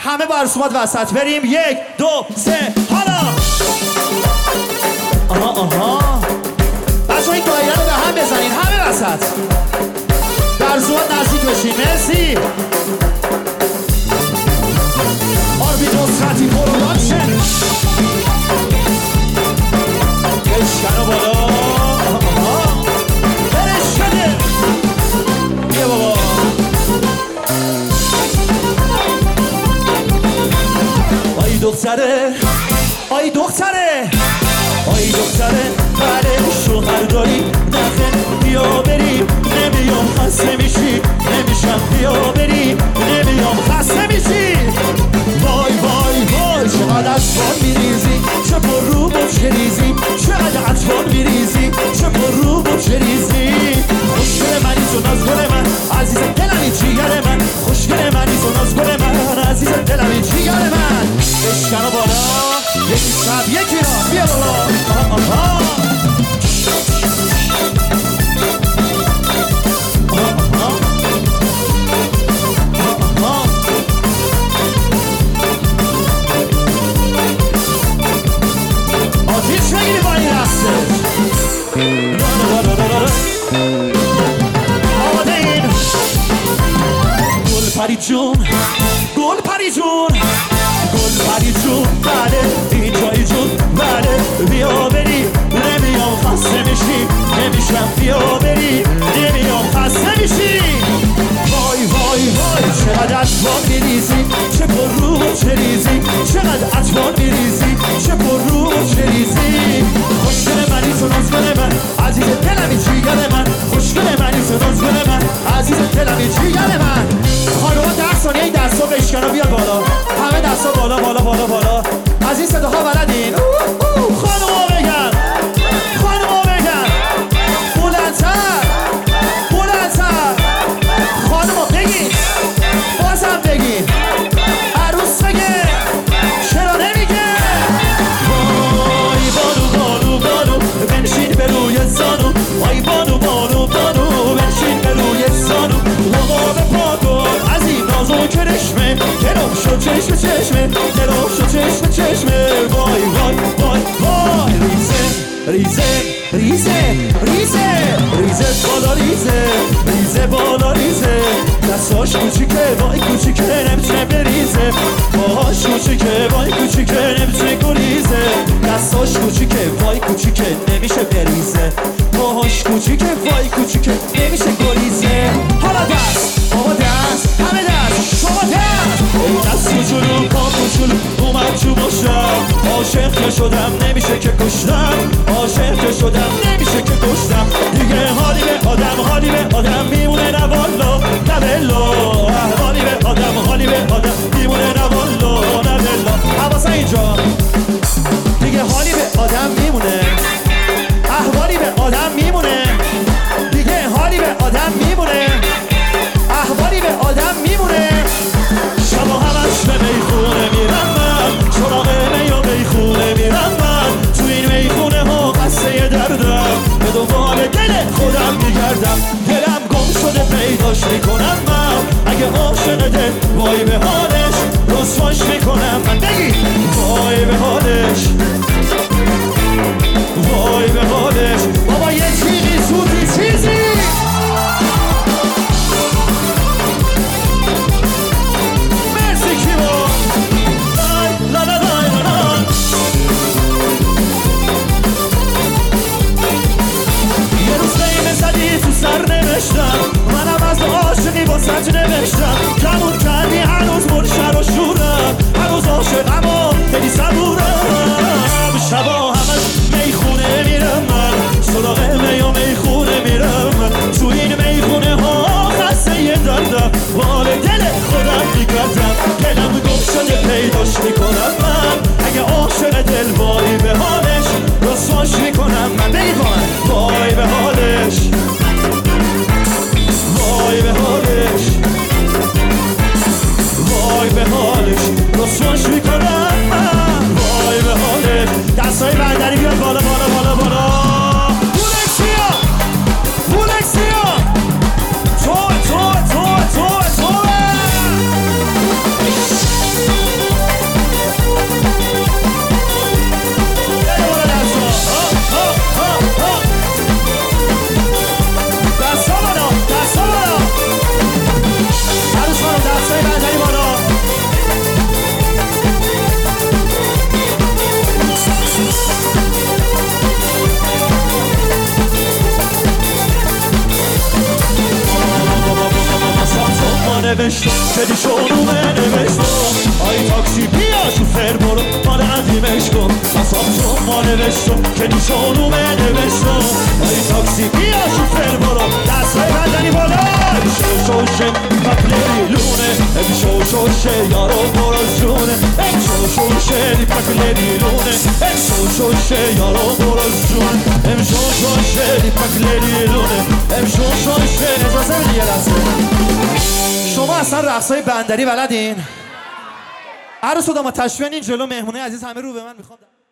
همه با رسومات وسط بریم. 1 2 3 حالا آها بچه این دایره رو به هم بزنین همه وسط در رسومات نزدیک بشین. مرسی. آربید نصرتی پروداکشن بشکن و بالا برش شده بیا بابا. آی دختره آی دختره آی دختره بله شوهر داری نخن بیا بریم نمیام خسته میشی نمیشم بیا بریم نمیام خسته میشی. وای وای وای چقدر اطفال میریزی چه پر رو بچه ریزی چقدر اطفال میریزی چه پر رو بچه ریزی. خوشگل منی تو نازگل من عزیز دلمی جیگر من خوشگل منی تو نازگل من عزیز دلمی جیگر من. بشکن و بالا یکی شب یکی را بیا بالا. آتیش بگیری با این رسته آماده این گل پری جون گل پری جون گل پری جون بله این جایی جون بله بیا بری نمیام خسته میشی نمیشم بیا بری نمیام خسته میشی. وای وای وای چقدر اطفال میریزی چه پر رو چه ریزی چقدر اطفال میریزی چه پر رو چه ریزی. خوشگل منی تو نازگل من عزیز دلمی جیگر من خوشگل منی تو نازگل من عزیز دلمی جیگر من. خانوما 10 ثانیه این دستا بشکن و بیار بالا همه دستا بالا بالا بالا بالا. از این صداها بلدین خانوما بگن خانوما بگن بلندتر بلندتر خانوما بگین بازم بگین عروس بگه چرا نمیگه. وای بانو بانو بانو بنشین به روی زانو وای بانو بانو بانو بنشین به روی زانو لبا به پاکن از این نازو کرشمه گرم شد چشم چشمه گرم شد چشم چشمه. وای وای وای وای ریزه ریزه ریزه ریزه ریزه بالا ریزه ریزه بالا ریزه دستاش کوچیکه وای کوچیکه نمیتونه بریزه باهاش کوچیکه وای کوچیکه نمیتونه گریزه دستاش کوچیکه وای کوچیکه نمیشه بریزه باهاش کوچیکه وای کوچیکه نمیشه گریزه. حالا دست بابا دست همه دست شما دست ای دست کوچولو پا کوچولو اومد تو باشم عاشق که شدم نمیشه که کشتم عاشق که شدم نمیشه که کشتم دیگه حالی به آدم میمونه نه والا نه بلا حالی به آدم میمونه نه والا نه بلا. حواسه اینجا دیگه حالی به آدم میمونه احوالی به آدم میمونه دیگه حالی به آدم میمونه احوالی به آدم میمونه. شبا همش به میخونه میرم من سراغ می و میخونه میرم من تو این میخونه ها قصه دردم به دنبال دل خودم میگردم دلم گم شده پیداش میکنم من اگه عاشق دل وای به حالش رسواش میکنم من. بگی وای به حالش وای به حالش بابا یه چیزی سوتی چیزی منم از عاشقی با سج نوشتم کمون کردی هنوز مرشر و شورم هنوز عاشقم و خیلی صبورم شبا همش میخونه میرم من سراغ می و میخونه میرم من تو این میخونه ها خسته یه دردم وال دل خودم میگردم دلم گم شده پیداش میکنم من اگه عاشق دل وای به حالش رسواش میکنم من. بگید با من وای به حالش وای به حالش وای به حالش رسواش میکنم وای به حالش. دستای بندری بیاد بالا بالا بالا بالا. بولکسیا بولکسیا تو نوشتم که شونومه نوشتم آی تاکسی بیا شوفر برو مال قدیمش کن اصاب چون ما نوشتم که شونومه نوشتم آی تاکسی بیا شوفر برو دستای بندنی بالا شوشه پکلیلونه شوشه یارو برو جونه شوشه پکلیلونه شوشه یارو برو جونه شوشه پکلیلونه شوشه اجازه بدید یه لحظه شما اصلا رقصای بندری بلدین؟ عروس و داماد تشریف این جلو مهمونه عزیز همه رو به من میخوام